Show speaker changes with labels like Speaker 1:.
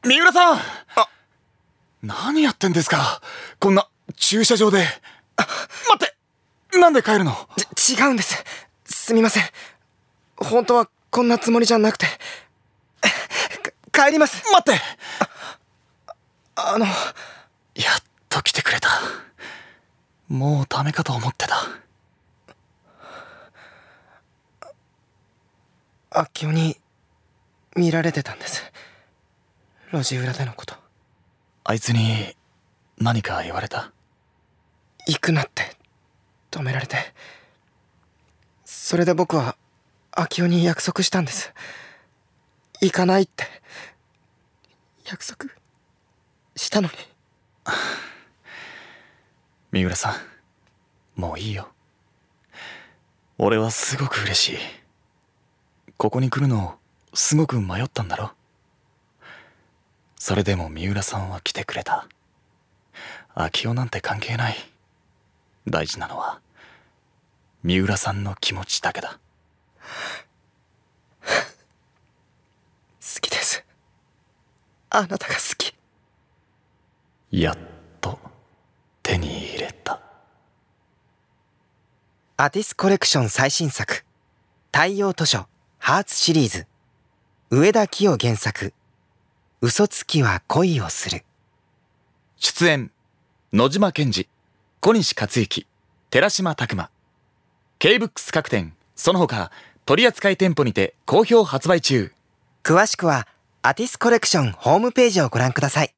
Speaker 1: 三浦さん、何やってんですか、こんな駐車場で。待って、なんで帰るの？
Speaker 2: 違うんです。すみません。本当はこんなつもりじゃなくて。帰ります。
Speaker 1: 待って。
Speaker 2: や
Speaker 1: っと来てくれた。もうダメかと思ってた。
Speaker 2: 明夫に見られてたんです、路地裏でのこと。
Speaker 1: あいつに何か言われた？
Speaker 2: 行くなって止められて、それで僕は明夫に約束したんです。行かないって約束したのに。
Speaker 1: 三浦さん、もういいよ。俺はすごく嬉しい。ここに来るのすごく迷ったんだろ。それでも三浦さんは来てくれた。明夫なんて関係ない。大事なのは三浦さんの気持ちだけだ。
Speaker 2: 好きです。あなたが好き。
Speaker 1: やっと手に入れた。
Speaker 2: アティスコレクション最新作、太陽図書ハーツシリーズ、上田清原作、嘘つきは恋をする。
Speaker 1: 出演野島健二、小西克幸、寺島拓磨。K-BOOKS各店その他取扱店舗にて好評発売中。
Speaker 2: 詳しくはアティスコレクションホームページをご覧ください。